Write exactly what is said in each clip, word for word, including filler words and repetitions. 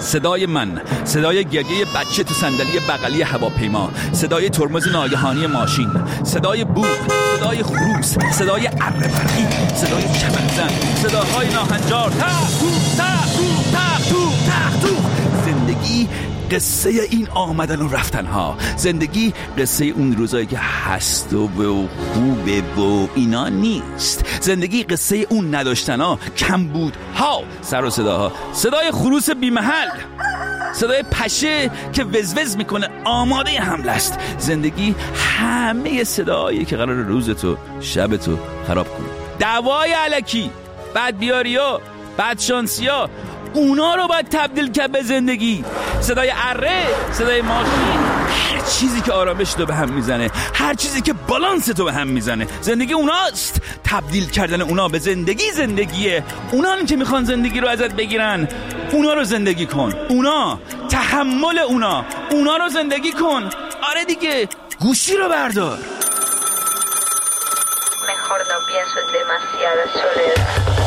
صدای من، صدای گریه بچه تو صندلی بغلی هواپیما، صدای ترمز ناگهانی ماشین، صدای بوق، صدای خروس، صدای اره‌فرقی، صدای چمنزن، صداهای ناهنجار، تق تو تق تو تق تو تق تو. زندگی قصه این آمدن و رفتن ها، زندگی قصه اون روزایی که هست و خوبه و اینا نیست، زندگی قصه اون نداشتن ها، کم بود ها، سر و صداها، صدای خروس بی محل، صدای پشه که وزوز میکنه آماده حمله است. زندگی همه صدایی که قرار روزتو شبتو خراب کنه. دعوای الکی، بدبیاریا، بدشانسیا، اونا رو باید تبدیل کرد به زندگی. صدای اره، صدای ماشین، هر چیزی که آرامش تو به هم میزنه، هر چیزی که بالانس تو به هم میزنه، زندگی اوناست. تبدیل کردن اونا به زندگی زندگیه. اونان که میخوان زندگی رو ازت بگیرن، اونا رو زندگی کن. اونا، تحمل اونا، اونا رو زندگی کن. آره دیگه، گوشی رو بردار. Mejor no pienso en demasiada soledad.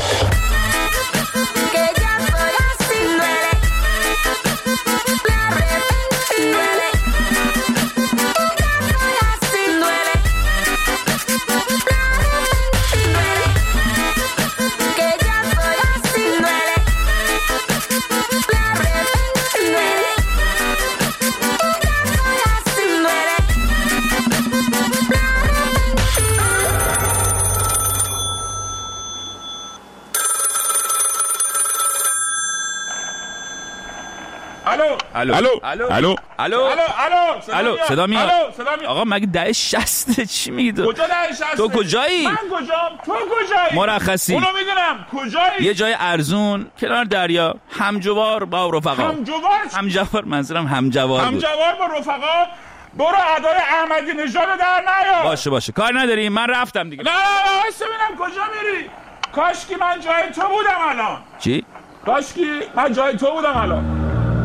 الو الو الو الو الو الو الو صدا میاد. صدا میاد. آقا مگه ده شصت چی میگی تو؟ کجا ده شصت؟ تو کجایی؟ من کجام؟ تو کجایی؟ مرخصی. اونو میدونم. کجایی؟ یه جای ارزون کنار دریا، همجوار با رفقا. همجوار؟ همجوار منظورم همجوار بود. همجوار با رفقا. برو ادای احمدی نژاد در نیا. باشه باشه کار نداری، من رفتم دیگه. نه نه نه وایسا ببینم کجا میری. کاشکی من جای تو بودم الان. چی؟ کاشکی من جای تو بودم الان.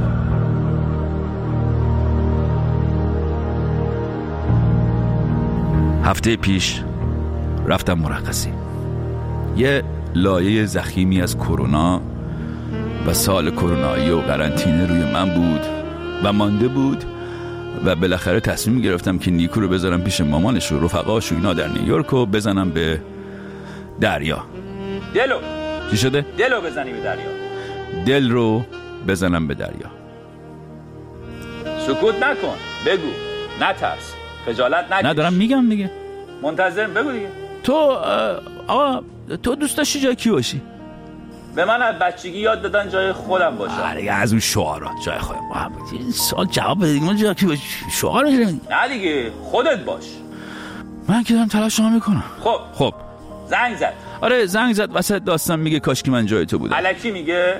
هفته پیش رفتم مرخصی. یه لایه زخیمی از کرونا و سال کرونایی و قرنطینه روی من بود و مانده بود و بالاخره تصمیم گرفتم که نیکو رو بذارم پیش مامانش و رفقاش و اینا در نیویورک و بزنم به دریا. دلو چی شده؟ دلو بزنی به دریا. دل رو بزنم به دریا. سکوت نکن، بگو، نترس، خجالت نکش. نه دارم میگم دیگه. منتظرم، بگو دیگه. تو آقا تو دوست داشتی جای کی باشی؟ به من از بچگی یاد دادن جای خودم باشم. آره از اون شعارات جای خودم. این سوال جواب بده دیگه. من جای کی باشی؟ شعار میگم. نه دیگه خودت باش. من که دارم تلاش میکنم. خب خب زنگ زد. آره زنگ زد وسط داستان میگه کاش که من جای تو بودم. الکی میگه؟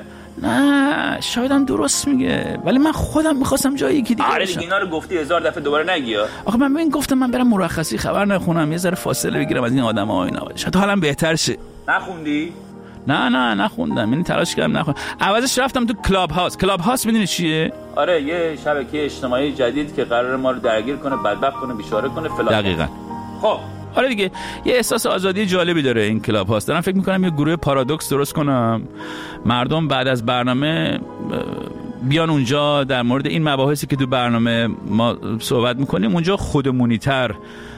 نه شاید هم درست میگه ولی من خودم میخواستم جای یکی دیگه آره دیگه اینا رو گفتی هزار دفعه دوباره نگی. آخه من ببین گفتم من برم مرخصی خبر نخونم یه ذره فاصله بگیرم از این آدم‌ها اینا شاید حالم بهتر شه. نخوندی؟ نه نه نخوندم یعنی تلاش کردم نخوندم. عوضش رفتم تو کلاب هاوس. کلاب هاوس میدونی چیه؟ آره یه شبکه اجتماعی جدید که قراره ما رو درگیر کنه، بدبخت کنه، بیچاره کنه فلان. دقیقاً. خب آره دیگه یه احساس آزادی جالبی داره این کلاب هاوس. دارم فکر میکنم یه گروه پارادوکس درست کنم، مردم بعد از برنامه بیان اونجا در مورد این مباحثی که تو برنامه ما صحبت میکنیم اونجا خودمونی‌تر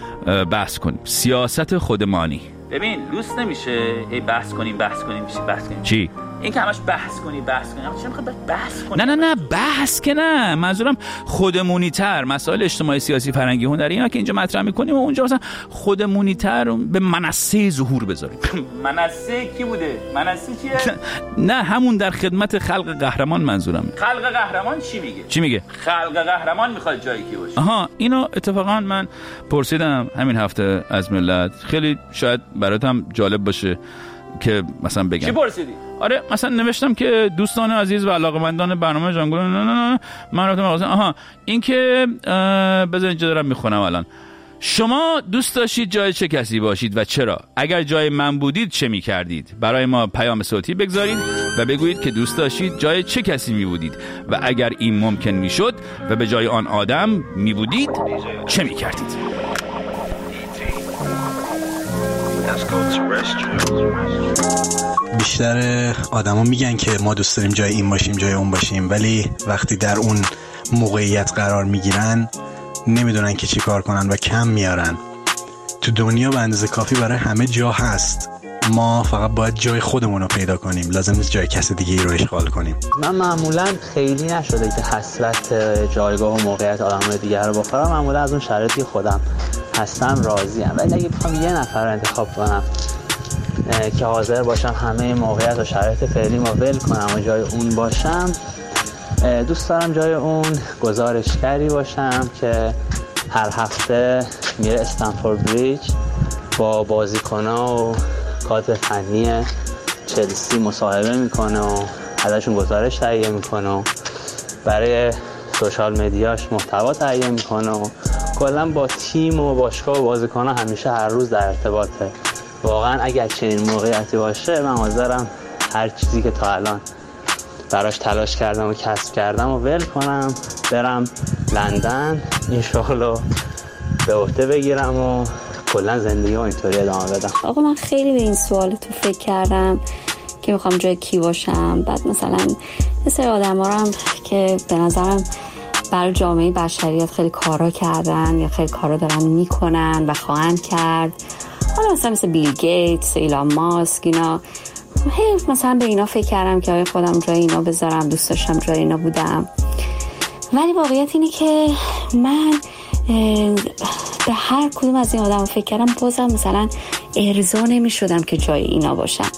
بحث کنیم. سیاست خودمانی. ببین لوس نمیشه ای بحث کنیم بحث کنیم بحث کنیم. چی؟ این که همش بحث کنی بحث کنی. آخه چرا میخوای بحث کنی؟ نه نه نه بحث که نه، منظورم خودمونی‌تر. مسائل اجتماعی سیاسی فرهنگی هنری اینا که اینجا مطرح می‌کنیم و اونجا مثلا خودمونی‌تر به منصه ظهور بذاریم. منصه کی بوده؟ منصه چیه؟ نه همون در خدمت خلق قهرمان منظورم. خلق قهرمان چی میگه؟ چی میگه؟ خلق قهرمان میخواد جایی کی باشه. آها اینو اتفاقا من پرسیدم همین هفته از ملت. خیلی شاید براتم جالب باشه که مثلا بگم. چی پرسیدی؟ آره مثلا نوشتم که دوستان عزیز و علاقه‌مندان برنامه جانگل نه نه نه من رفتم آقا آها این که بذارید اینجا دارم میخونم الان. شما دوست داشتید جای چه کسی باشید و چرا؟ اگر جای من بودید چه میکردید؟ برای ما پیام صوتی بگذارید و بگویید که دوست داشتید جای چه کسی میبودید و اگر این ممکن میشد و به جای آن آدم میبودید چه میکردید؟ بیشتر آدما میگن که ما دوست داریم جای این باشیم جای اون باشیم، ولی وقتی در اون موقعیت قرار میگیرن نمیدونن که چی کار کنن و کم میارن. تو دنیا به اندازه کافی برای همه جا هست، ما فقط باید جای خودمون رو پیدا کنیم، لازم نیست جای کسی دیگه رو اشغال کنیم. من معمولا خیلی نشده که حسرت جایگاه و موقعیت آدم‌های دیگر رو بخورم، معمولا از اون شرایطی خودم هستم راضیم. ولی اگه بخوام یه نفر رو انتخاب کنم که حاضر باشم همه موقعیت و شرایط فعلی ما ول کنم و جای اون باشم، دوست دارم جای اون گزارشگری باشم که هر هفته میره استنفورد بریج با بازیکن‌ها و کادر فنی چلسی مصاحبه میکنه و ازشون گزارش تهیه میکنه و برای سوشال مدیاش محتوا تهیه میکنه و کلا با تیم و باشگاه و بازیکن‌ها همیشه هر روز در ارتباطه. واقعا اگر چنین موقعیتی باشه من حاضرم هر چیزی که تا الان براش تلاش کردم و کسب کردم و ول کنم، برم لندن این شغلو به عهده بگیرم و کلا زندگی رو اینطوری ادامه بدم. آقا من خیلی به این سوالتون فکر کردم که میخوام جای کی باشم. بعد مثلا یه سری آدم ها هم که به نظرم برای جامعه بشریت خیلی کارا کردن یا خیلی کارا دارن میکنن و خواهند کرد، حالا مثلا مثل بیل گیتس، ایلان ماسک، اینا هی مثلا به اینا فکر کردم که آیا خودم جای اینا بذارم، دوست داشتم جای اینا بودم. ولی واقعیت اینه که من به هر کدوم از این آدم فکر کردم بازم مثلا ارضا نمی شدم که جای اینا باشم.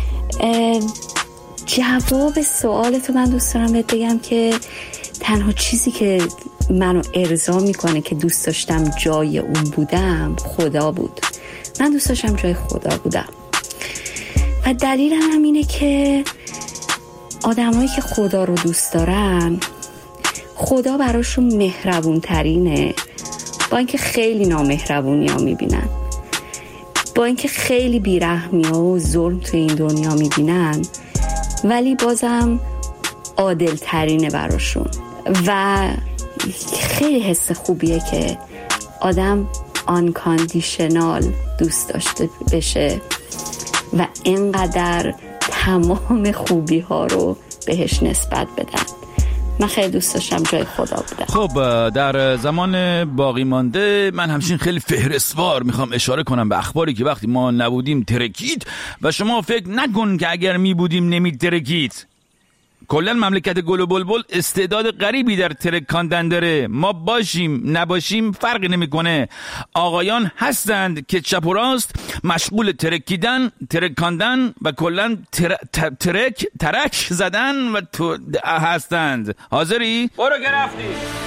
جواب سوالتو من دوست دارم بهت بگم که تنها چیزی که منو ارضا میکنه که دوست داشتم جای اون بودم خدا بود. من دوست داشتم جای خدا بودم و دلیلم هم اینه که آدمایی که خدا رو دوست دارن خدا براشون مهربون ترینه، با اینکه خیلی نامهربونی ها میبینن، با اینکه خیلی بیرحمی ها و ظلم تو این دنیا میبینن، ولی بازم عادل ترینه براشون. و خیلی حس خوبیه که آدم آنکاندیشنال دوست داشته بشه و اینقدر تمام خوبی ها رو بهش نسبت بدن. من خیلی دوست داشتم جای خدا بودم. خب در زمان باقی مانده من همچنین خیلی فهرستوار میخوام اشاره کنم به اخباری که وقتی ما نبودیم ترکید و شما فکر نکن که اگر می بودیم نمی ترکید. کلا مملکت گل و بلبل استعداد غریبی در ترکاندن داره. ما باشیم نباشیم فرقی نمیکنه. آقایان هستند که چپ و راست مشغول ترکیدن، ترکاندن و کلا تر... ترک ترک زدن و تو... هستند. حاضری؟ برو گرفتی.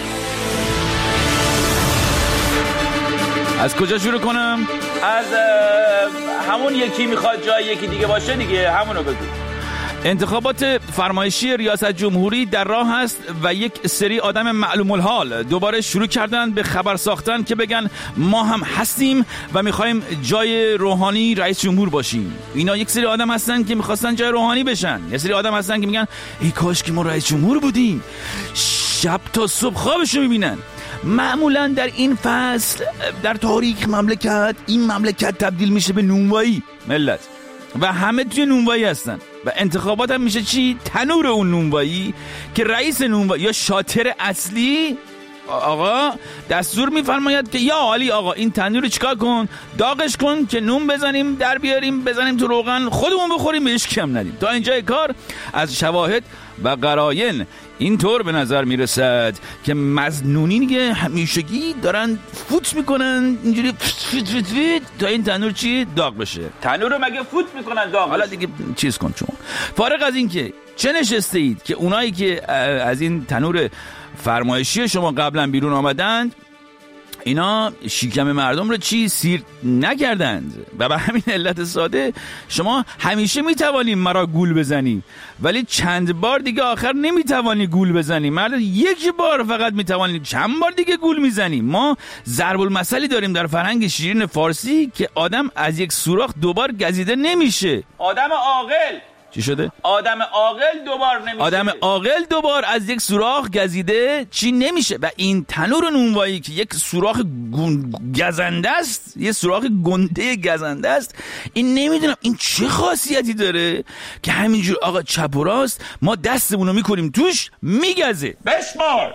از کجا شروع کنم؟ از همون یکی میخواد جای یکی دیگه باشه دیگه، همونو بگو. انتخابات فرمایشی ریاست جمهوری در راه است و یک سری آدم معلوم الحال دوباره شروع کردن به خبر ساختن که بگن ما هم هستیم و میخوایم جای روحانی رئیس جمهور باشیم. اینا یک سری آدم هستن که میخواستن جای روحانی بشن. یک سری آدم هستن که میگن ای کاش که ما رئیس جمهور بودیم. شب تا صبح خوابشو میبینن. معمولا در این فصل در تاریخ مملکت این مملکت تبدیل میشه به نونوایی ملت و همه توی نونوایی هستن و انتخابات هم میشه چی؟ تنور اون نونوایی که رئیس نونوایی یا شاطر اصلی آقا دستور میفرماید که یا عالی آقا این تنور رو چیکار کن، داغش کن که نون بزنیم در بیاریم بزنیم تو روغن خودمون بخوریم بهش کم ندیم. تا اینجای کار از شواهد و قراین اینطور به نظر میرسد که مظنونین که همیشگی دارن فوت میکنن اینجوری فت فت فت فت تا این تنور چی داغ بشه. تنور رو مگه فوت میکنن داغ؟ حالا دیگه چیز کن چون فارغ از این که چه نشسته اید که اونایی که از این تنور فرمایشی شما قبلا بیرون آمدند اینا شکم مردم رو چی سیر نکردند و به همین علت ساده شما همیشه میتوانی مرا گول بزنی ولی چند بار دیگه آخر نمیتوانی گول بزنی. مرد یک بار فقط میتوانی، چند بار دیگه گول میزنی. ما ضرب المثلی داریم در فرهنگ شیرین فارسی که آدم از یک سوراخ دوبار گزیده نمیشه. آدم عاقل چی شده؟ آدم عاقل دوبار نمیشه. آدم عاقل دوبار از یک سوراخ گزیده چی نمیشه. و این تنور نونوایی که یک سوراخ گزنده است، یه سوراخ گنده گزنده است، این نمیدونم این چه خاصیتی داره که همینجور آقا چپ و راست ما دستمون رو میکنیم توش میگزه. بشمار.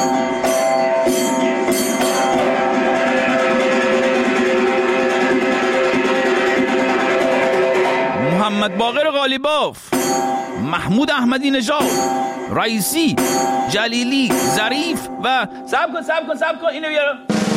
محمد باقر قالیباف، محمود احمدی نژاد، رئیسی، جلیلی، ظریف و صبر کن صبر کن صبر کن اینو بیار.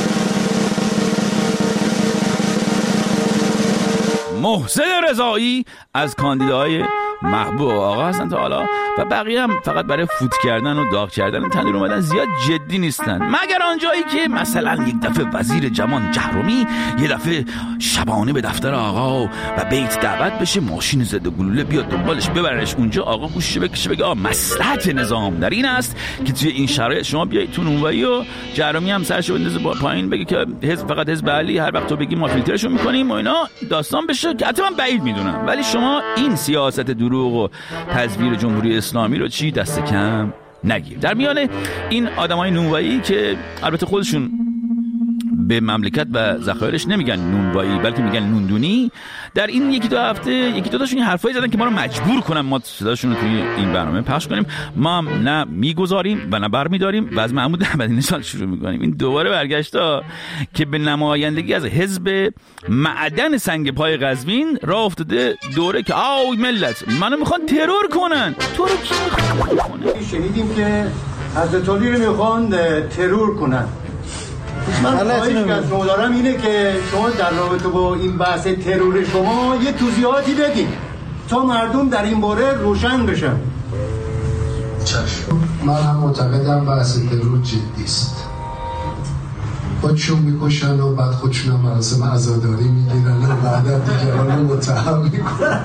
محسن رضایی از کاندیداهای محبوب آقا هستن تا حالا و بقیه هم فقط برای فوت کردن و داغ کردن تنور اومدن، زیاد جدی نیستن، مگر آنجایی که مثلا یک دفعه وزیر جوان جهرومی یه دفعه شبانه به دفتر آقا و بیت دعوت بشه، ماشین ضد گلوله بیاد دنبالش ببرش اونجا، آقا گوشش بکشه بگه آ مصلحت نظام در این است که توی این شرایط شما بیایید تو نونوایی و جهرومی هم سرشو بندازه پایین بگه که حزب فقط حزب علی، هر وقت تو بگی ما فیلترشو میکنیم و اینا داستان بشه، که حتی من بعید میدونم. ولی شما این سیاست دروغ و تزویر جمهوری اسلامی رو چی دست کم نگیر. در میان این آدمای نونوایی که البته خودشون به مملکت و ذخایرش نمیگن نونوایی بلکه میگن نوندونی، در این یکی دو هفته یکی دو تاشون حرفایی زدن که ما رو مجبور کنن ما صداشون رو توی این برنامه پخش کنیم. ما هم نه میگذاریم و نه برمیداریم و از محمود احمدی نژاد شروع میکنیم. این دوباره برگشتا که به نمایندگی از حزب معدن سنگ پای قزوین راه افتاده دوره که آوی ملت منو میخوان ترور کنن. تو رو کی میخواد کنه؟ شنیدیم که حضرت علی رو میخوان ترور کنن. من خواهش که از شما دارم اینه که شما در رابطه با این بحث ترور شما یه توضیحاتی بدید تا مردم در این باره روشن بشن. چشم. من هم معتقدم بحث ترور جدی است. خودشون میکشن و بعد خودشون هم مراسم عزاداری میگیرن و بعد دیگران رو متهم میکنن.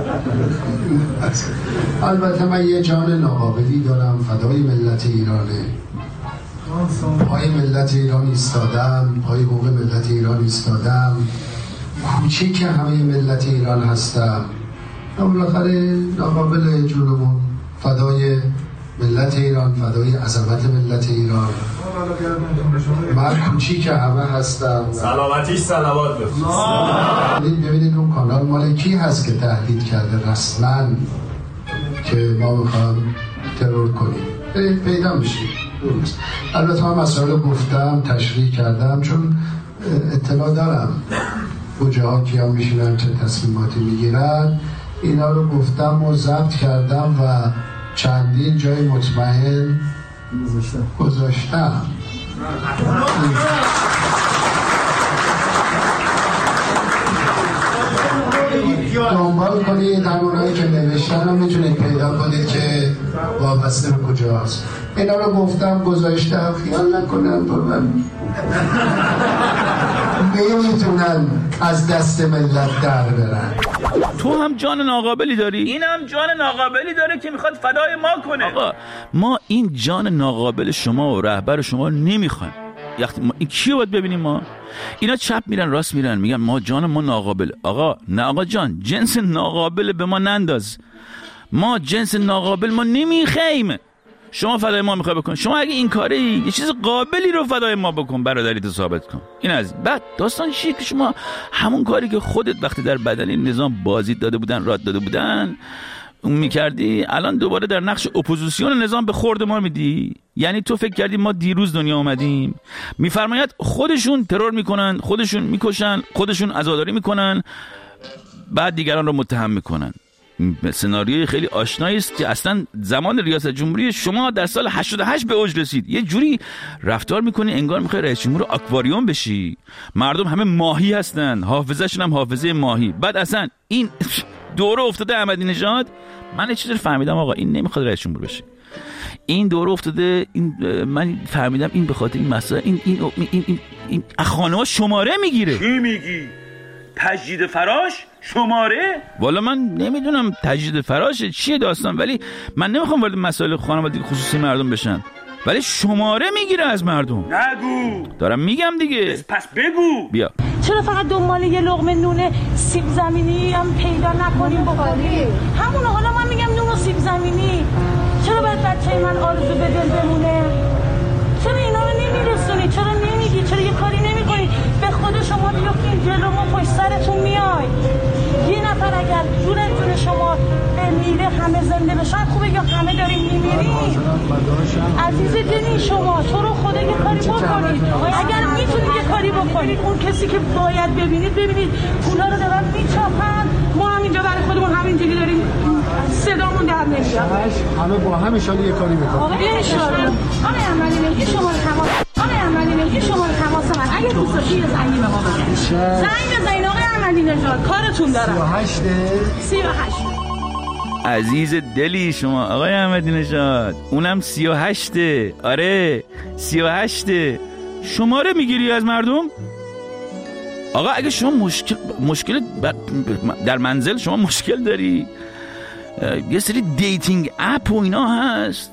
البته من یه جان ناقابلی دارم، فدای ملت ایرانه، پای ملت ایران ایستادم، پای حقوق ملت ایران ایستادم، کوچیک همه ملت ایران هستم، بالاخره ناقابل جونمون، فدای ملت ایران، فدای عظمت ملت ایران، من کوچیک همه هستم. سلامتیش صلوات بفرستید. ببینید اون کانال مال کی هست که تهدید کرده رسما که ما میخوام ترور کنیم، پیدا میشید. البته من مسائل رو گفتم، تشریح کردم، چون اطلاع دارم کجا ها کیا میشینن چه تصمیماتی میگیرن، اینا رو گفتم و ضبط کردم و چندین جای مطمئن گذاشتم. دنبال کنید همونایی که نوشتن رو میتونید پیدا کنید که وابسته به کجاست. اینا رو گفتم گذاشتم، خیال نکنم با من نمیتونن از دست ملت در برن. تو هم جان ناقابلی داری؟ این هم جان ناقابلی داره که میخواد فدای ما کنه. آقا ما این جان ناقابل شما و رهبر شما نمیخوایم. وقتی ما این کیو باید ببینیم؟ ما اینا چپ میرن راست میرن میگن ما جان ما ناقابل. آقا نه آقا جان، جنس ناقابل به ما ننداز. ما جنس ناقابل ما نمیخوایم. شما فدای ما میخوای بکن، شما اگه این کاری یه چیز قابلی رو فدای ما بکن، برادریت ثابت کن. این از بعد داستان چیه که شما همون کاری که خودت وقتی در بدن نظام بازی داده بودن راد داده بودن اون میکردی، الان دوباره در نقش اپوزیسیون نظام به خورد ما میدی. یعنی تو فکر کردی ما دیروز دنیا اومدیم؟ میفرماید خودشون ترور میکنن، خودشون میکشن، خودشون عزاداری میکنن، بعد دیگران رو متهم میکنن. سناریوی خیلی آشنایی است که اصلا زمان ریاست جمهوری شما در سال هشتاد و هشت به اوج رسید. یه جوری رفتار میکنی انگار میخوای رئیس جمهور آکواریوم بشی. مردم همه ماهی هستن، حافظه‌شون هم حافظه ماهی. بعد اصلا این دوره افتاده احمدی نژاد، من یه چیزی فهمیدم آقا، این نمیخواد رئیس جمهور بشه. این دوره افتاده، این من فهمیدم این به خاطر این مسائل این این این این, این, این خانه‌ها شماره میگیره. چی میگی؟ تجدید فراش شماره؟ والا من نمیدونم تجدید فراشه چیه داستان، ولی من نمیخوام وارد مسائل خانوادگی خصوصی مردم بشن، ولی شماره میگیره از مردم. نگو. دارم میگم دیگه. پس بگو. بیا. چرا فقط دنبال یه لقمه نون سیب زمینی هم پیدا نکنیم بخوریم؟ همون حالا من میگم نون و سیب زمینی. چرا باید بچه من آرزو به دل بمونه؟ چرا اینا رو نمیرسونی؟ چرا نمیگی؟ چرا یه کاری نمیکنی؟ به خود شما بیفتین جلو ما پشت سرتون میای. یه نفر اگر جون جون شما به میره همه زنده بشن خوبه یا همه داریم میمیریم؟ عزیز دلی شما تو رو خدا یه کاری بکنید. اگر میتونید یه کاری بکنید اون کسی که باید ببینید ببینید پولا رو دارن میچاپن، ما هم اینجا برای خودمون همینجوری داریم صدامون در نمیاد. همه با هم انشالله یه کاری میکنیم. آقای انشالله آقای احمدی نژاد شماره تماس آقای احمدی نژاد شماره تماس من اگه دوست داشتید یه زنگ به ما بزنید. زنگ بزنید آقای احمدی نژاد کارتون دارم. سی و هشت عزیز دلی شما آقای احمدی نژاد، اونم سی و هشته. آره سی و هشته. شماره میگیری از مردم؟ آقا اگه شما مشکل مشکل در منزل شما مشکل داری، یه سری دیتینگ اپ و اینا هست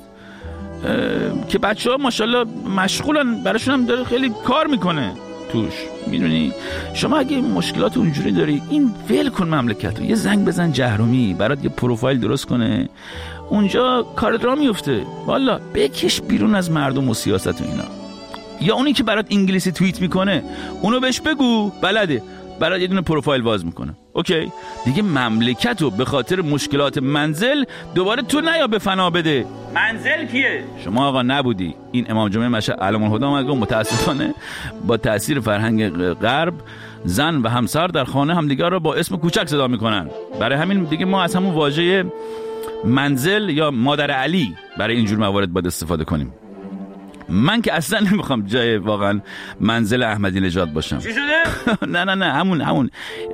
که بچه ها ماشاءالله مشغولن، براشون هم داره خیلی کار میکنه توش، میدونی. شما اگه مشکلات اونجوری داری این ول کن مملکت رو، یه زنگ بزن جهرومی برات یه پروفایل درست کنه، اونجا کارت را میفته. والا بکش بیرون از مردم و سیاست و اینا. یا اونی که برات انگلیسی توییت میکنه اونو بهش بگو بلده، برات یه دونه پروفایل باز میکنه. اوکی دیگه مملکت رو به خاطر مشکلات منزل دوباره تو نیا به فنا بده. منزل کیه؟ شما آقا نبودی. این امام جمعه مشهد علم الهدی آمد متاسفانه با تاثیر فرهنگ غرب زن و همسر در خانه همدیگر رو با اسم کوچک صدا میکنن. برای همین دیگه ما از همون واژه منزل یا مادر علی برای اینجور موارد باید استفاده کنیم. من که اصلا نمیخوام جای واقعا منزل احمدی نژاد باشم. چی شده؟ نه نه نه همون همون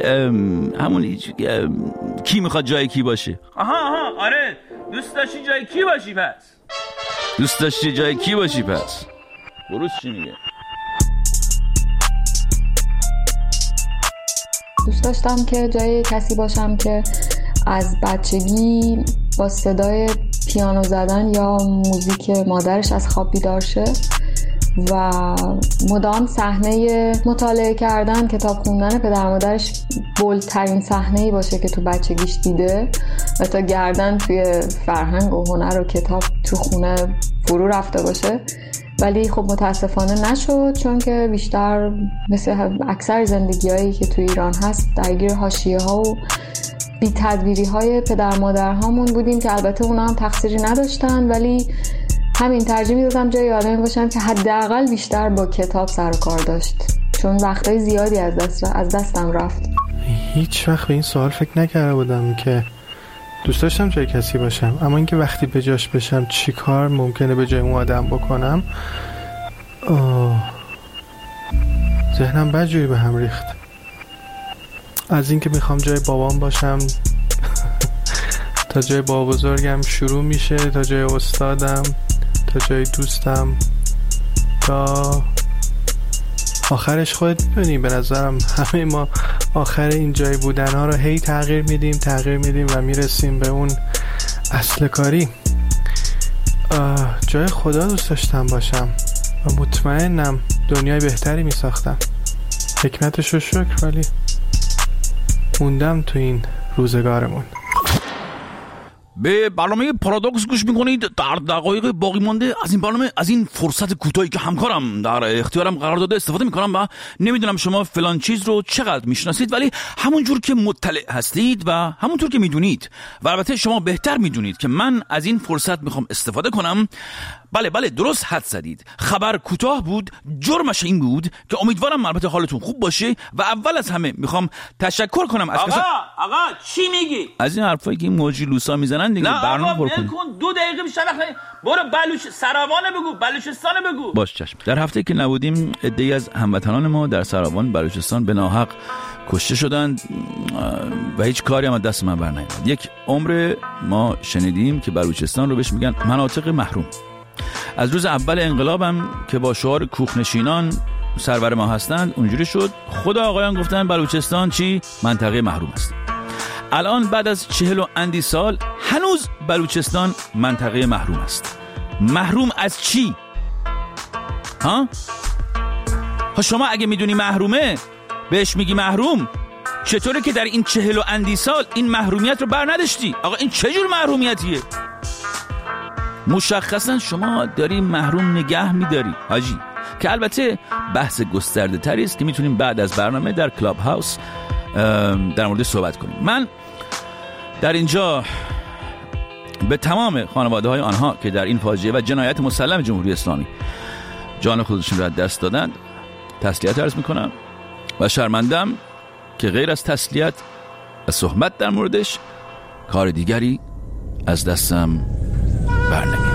همون کی میخواد جای کی باشه؟ آها آها آره دوست داشتی جای کی باشی پس؟ دوست داشتی جای کی باشی پس؟ بروز چی میگه؟ دوست داشتم که جای کسی باشم که از بچگی با صدای پیانو زدن یا موزیک مادرش از خواب بیدار شه و مدام صحنه مطالعه کردن، کتاب خوندن پدر مادرش بولدترین صحنه‌ای باشه که تو بچگیش دیده و تا گردن توی فرهنگ و هنر و کتاب تو خونه فرو رفته باشه. ولی خب متاسفانه نشد، چون که بیشتر مثل اکثر زندگی‌هایی که تو ایران هست درگیر حاشیه‌ها و بی تدبیری های پدر مادر هامون بودیم که البته اونا هم تقصیری نداشتن، ولی همین ترجیح میدادم جای آدمی باشم که حداقل بیشتر با کتاب سر و کار داشت، چون وقتای زیادی از دست از دستم رفت. هیچ وقت به این سوال فکر نکرده بودم که دوست داشتم جای کسی باشم، اما اینکه وقتی به جاش بشم چی کار ممکنه به جای اون آدم بکنم، آه ذهنم بدجوری به هم ریخت. از اینکه میخوام جای بابام باشم تا جای بابا بزرگم شروع میشه، تا جای استادم، تا جای دوستم، تا آخرش خودت میدونی. به نظرم همه ما آخر این جای بودن ها رو هی تغییر میدیم تغییر میدیم و میرسیم به اون اصل کاری. جای خدا دوست داشتم باشم و مطمئنم دنیای بهتری میساختم. حکمتش رو شکر، ولی موندم تو این روزگارمون. به برنامه پارادوکس گوش میکنید. در دقایق باقی مانده از این برنامه، از این فرصت کوتاهی که همکارم در اختیارم قرار داده استفاده میکنم و نمیدونم شما فلان چیز رو چقدر میشناسید، ولی همونجور که مطلع هستید و همونطور که میدونید و البته شما بهتر میدونید که من از این فرصت میخوام استفاده کنم. بله بله درست حد زدید. خبر کوتاه بود، جرمش این بود که امیدوارم البته حالتون خوب باشه و اول از همه میخوام تشکر کنم از آقا کسا... آقا چی میگی؟ از این حرفایی که این موجی لوسا میزنن دیگه. برنامه پر کن. دو دقیقه بیشتر وقت برو بلوچ سراوان بگو، بلوچستان بگو. باش چشم. در هفته که نبودیم عده‌ای از هموطنان ما در سراوان بلوچستان به ناحق کشته شدند و هیچ کاری هم از دست من برنیامد. یک عمر ما شنیدیم که بلوچستان رو بهش میگن مناطق محروم. از روز اول انقلابم که با شعار کوخنشینان سرور ما هستند اونجوری شد. خود آقایان گفتن بلوچستان چی؟ منطقه محروم است. الان بعد از چهل و اندی سال هنوز بلوچستان منطقه محروم است. محروم از چی؟ ها؟ ها شما اگه میدونی محرومه بهش میگی محروم؟ چطوره که در این چهل و اندی سال این محرومیت رو بر نداشتی؟ آقا این چه جور محرومیتیه؟ مشخصا شما داری محروم نگه میداری حاجی، که البته بحث گسترده تری است که میتونیم بعد از برنامه در کلاب هاوس در مورد صحبت کنیم. من در اینجا به تمام خانواده های آنها که در این فاجعه و جنایت مسلم جمهوری اسلامی جان خودشون را از دست دادند تسلیت عرض میکنم و شرمندم که غیر از تسلیت و صحبت در موردش کار دیگری از دستم برنمیاد.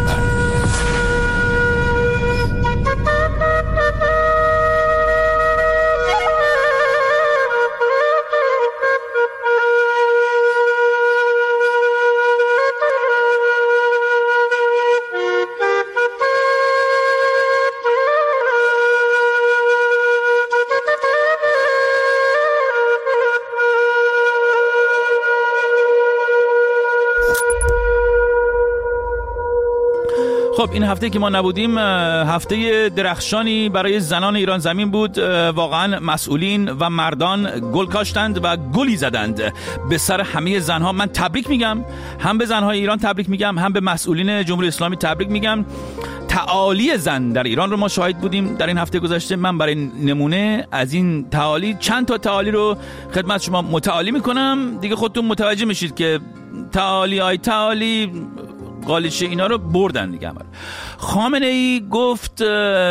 خب این هفته که ما نبودیم هفته درخشانی برای زنان ایران زمین بود. واقعا مسئولین و مردان گل کاشتند و گلی زدند به سر همه زنها. من تبریک میگم، هم به زنهای ایران تبریک میگم، هم به مسئولین جمهوری اسلامی تبریک میگم. تعالی زن در ایران رو ما شاهد بودیم در این هفته گذشته. من برای نمونه از این تعالی چند تا تعالی رو خدمت شما متعالی میکنم، دیگه خودتون متوجه میشید که تعالی های تعالی قالیچه اینا رو بردن دیگه. خامنه ای گفت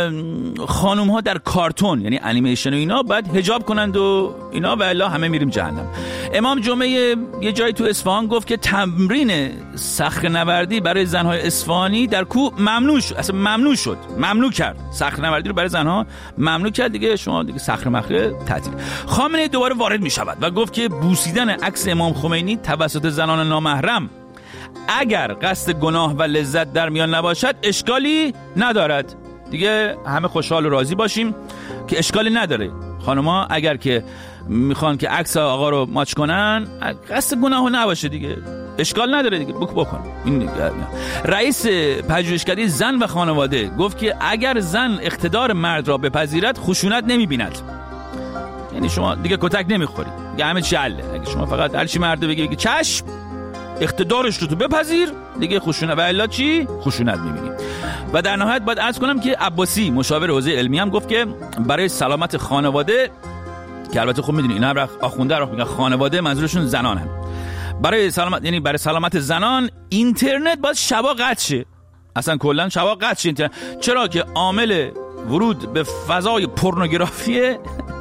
خانوم ها در کارتون یعنی انیمیشن و اینا باید حجاب کنند و اینا و الا همه میریم جهنم. امام جمعه یه جایی تو اصفهان گفت که تمرین صخره‌نوردی برای زنهای اصفهانی در کوه ممنوع شد، اصلا ممنوع شد، ممنوع کرد صخره‌نوردی رو برای زنها ممنوع کرد دیگه. شما دیگه صخره مخره تعطیل. خامنه ای دوباره وارد میشود و گفت که بوسیدن عکس امام خمینی توسط زنان نامحرم اگر قصد گناه و لذت در میان نباشد اشکالی ندارد. دیگه همه خوشحال و راضی باشیم که اشکالی نداره. خانوما اگر که میخوان که عکس آقا رو ماچ کنن قصد گناه نباشه دیگه اشکال نداره دیگه، بک بکن. این رئیس پژوهشکده زن و خانواده گفت که اگر زن اقتدار مرد را بپذیرد خشونت نمیبیند. یعنی شما دیگه کتک نمیخوری، دیگه همه چی حله. اگه شما فقط هر چی مرد بگه بگه چشم اقتدارش رو تو بپذیر دیگه خشونت و الا چی؟ خشونت میبینیم. و در نهایت باید عرض کنم که عباسی مشاور حوزه علمی هم گفت که برای سلامت خانواده، که البته خب میدونی اینا هم آخونده رو میگن خانواده منظورشون زنان هم، برای سلامت یعنی برای سلامت زنان اینترنت باید شبا قطع شه. اصلا کلا شبا قطع شه اینترنت. چرا که عامل ورود به فضای پورنوگرافی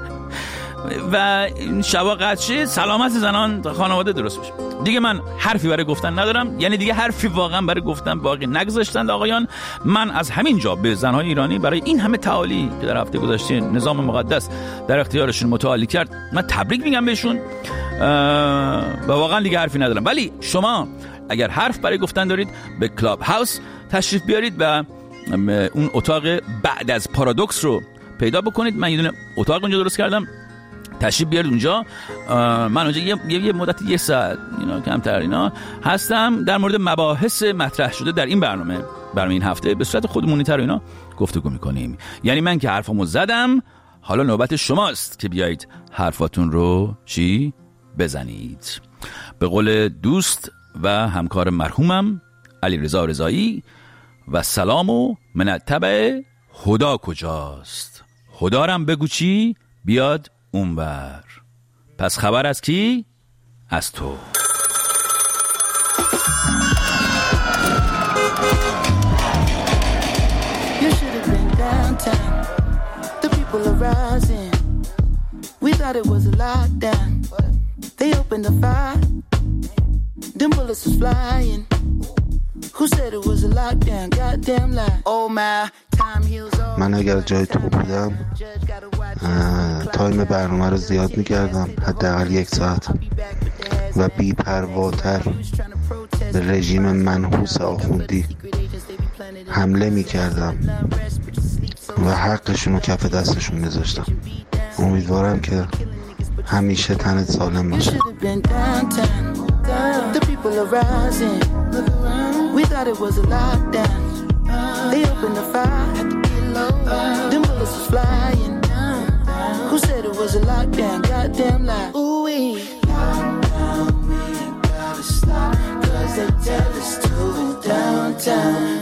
و این شبا قطع شه سلامت زنان خانواده درست بشه. دیگه من حرفی برای گفتن ندارم، یعنی دیگه حرفی واقعا برای گفتن باقی نگذاشتند آقایان. من از همین جا به زنهای ایرانی برای این همه تعالی که در هفته گذشته نظام مقدس در اختیارشون متعالی کرد من تبریک میگم بهشون و واقعا دیگه حرفی ندارم. ولی شما اگر حرف برای گفتن دارید به کلاب هاوس تشریف بیارید و اون اتاق بعد از پارادوکس رو پیدا بکنید. من یه دونه اتاق اونجا درست کردم، تشریف بیارید اونجا. من اونجا یه, یه مدت یک ساعت اینا کمتر اینا هستم در مورد مباحث مطرح شده در این برنامه برنامه این هفته به صورت خودمونی تر اینا گفتگو میکنیم. یعنی من که حرفامو زدم، حالا نوبت شماست که بیایید حرفاتون رو چی بزنید. به قول دوست و همکار مرحومم علیرضا رضایی و سلام و منتبه خدا کجاست؟ خدارم بگو چی بیاد اونور. پس خبر از کی؟ از تو. You should have been downtown. The people are rising. We thought it was a lockdown. They opened the fire. Them bullets was flying. Who said it was a lockdown? Goddamn lie. Oh my. من اگر جای تو بودم تایم برنامه رو زیاد میکردم، حداقل یک ساعت، و بی پرواتر به رژیم منحوس آخوندی حمله میکردم و حقشون رو کف دستشون میذاشتم. امیدوارم که همیشه تنت سالم باشه. They opened the fire. Them bullets was flying. Who said it was a lockdown? damn lie. Ooh wee. Lockdown, we ain't gotta stop, cause they tell us to downtown.